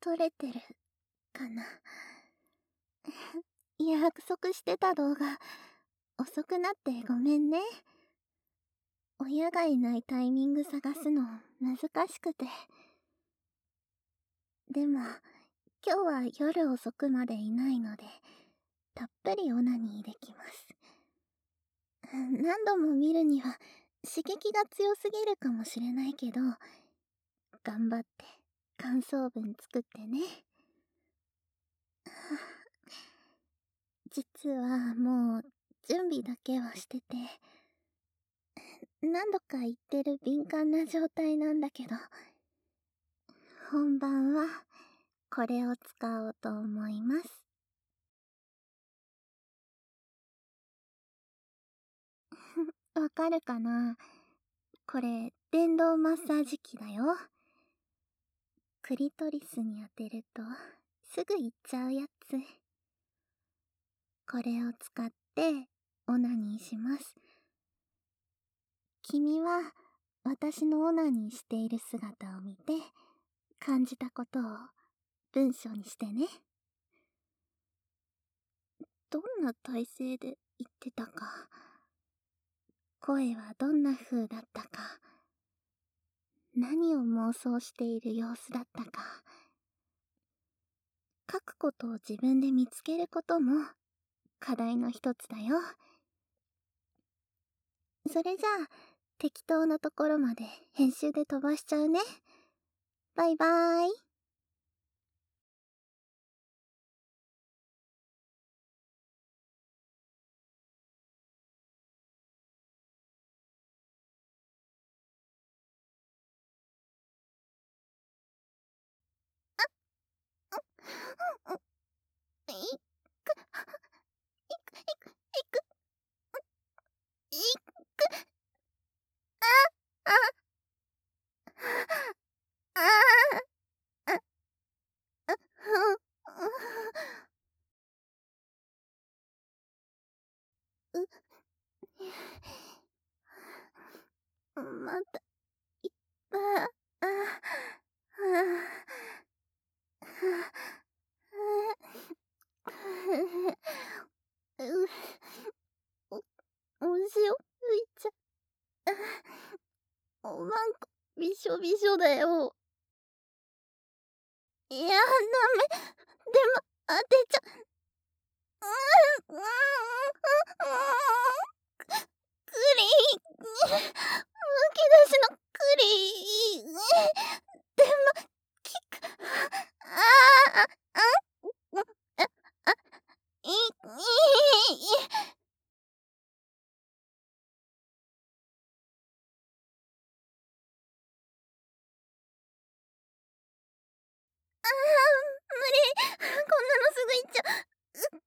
撮れてるかな。約束してた動画、遅くなってごめんね。親がいないタイミング探すの難しくて。でも、今日は夜遅くまでいないので、たっぷりオナニーできます。何度も見るには刺激が強すぎるかもしれないけど、頑張って感想文作ってね。実はもう準備だけはしてて、何度か言ってる敏感な状態なんだけど、本番はこれを使おうと思います。わかるかな？これ電動マッサージ機だよ。クリトリスに当てるとすぐ行っちゃうやつ。これを使ってオナニーします。君は私のオナニーしている姿を見て感じたことを文章にしてね。どんな体勢で言ってたか、声はどんな風だったか、何を妄想している様子だったか、書くことを自分で見つけることも課題の一つだよ。それじゃあ適当なところまで編集で飛ばしちゃうね。バイバーイ。いく、いく、いく、いく、いく、あ、あ、あ、また、いった、お塩ついちゃ、おまんこ、びしょびしょだよ。いや、ダメ。でも、当てちゃ、うん、うん、うん、クリむき出しのクリでも、きく、ああ、い、無理。こんなのすぐ行っちゃう。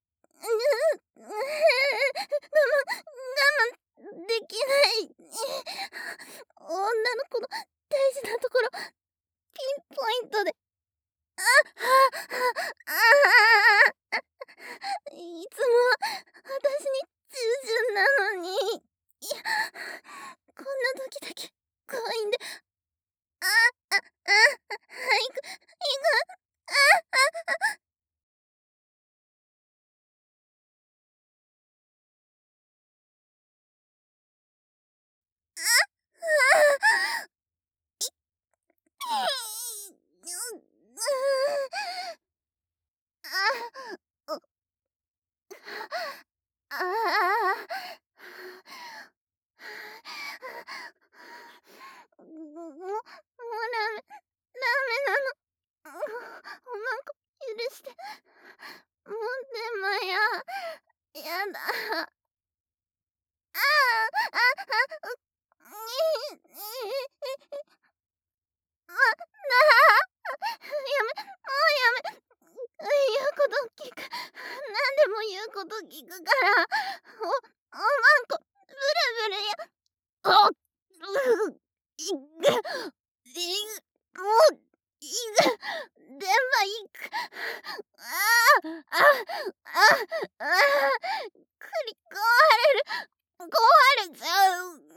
我慢できない。女の子の大事なところ、ピンポイントで。いつもは私に従順なのに。いや、こんな時だけ強引で。行く、おまんこ許して。もうでもやだ。言うこと聞く。何でも言うこと聞くから。おまんこ、ブルブルや。あっ、いぐ、もう、電話いく。栗壊れる。壊れちゃう。